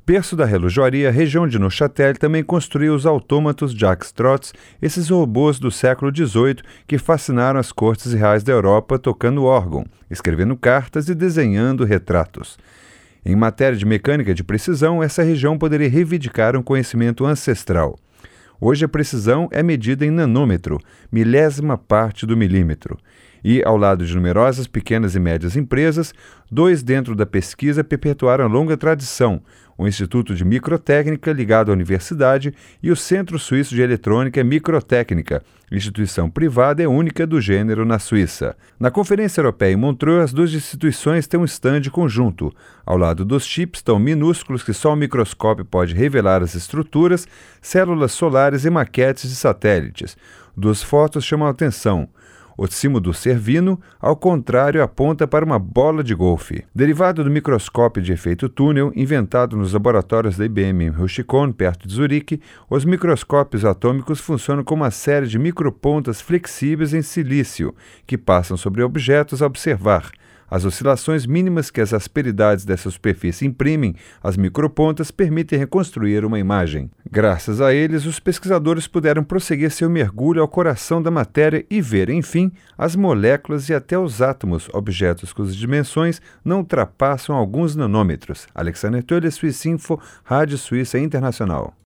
Berço da relojoaria, a região de Neuchâtel também construiu os autômatos Jax-Trotz, esses robôs do século XVIII que fascinaram as cortes reais da Europa tocando órgão, escrevendo cartas e desenhando retratos. Em matéria de mecânica de precisão, essa região poderia reivindicar um conhecimento ancestral. Hoje a precisão é medida em nanômetro, milésima parte do milímetro. E, ao lado de numerosas pequenas e médias empresas, dois dentro da pesquisa perpetuaram longa tradição: o Instituto de Microtécnica, ligado à universidade, e o Centro Suíço de Eletrônica Microtécnica, instituição privada e única do gênero na Suíça. Na Conferência Europeia em Montreux, as duas instituições têm um estande conjunto. Ao lado dos chips tão minúsculos que só o microscópio pode revelar as estruturas, células solares e maquetes de satélites. Duas fotos chamam a atenção. O cimo do Cervino, ao contrário, aponta para uma bola de golfe. Derivado do microscópio de efeito túnel, inventado nos laboratórios da IBM em Ruchikon, perto de Zurique, os microscópios atômicos funcionam como uma série de micropontas flexíveis em silício, que passam sobre objetos a observar. As oscilações mínimas que as asperidades dessa superfície imprimem às micropontas permitem reconstruir uma imagem. Graças a eles, os pesquisadores puderam prosseguir seu mergulho ao coração da matéria e ver, enfim, as moléculas e até os átomos, objetos cujas dimensões não ultrapassam alguns nanômetros. Alexander Tölle, Suíça Info, Rádio Suíça Internacional.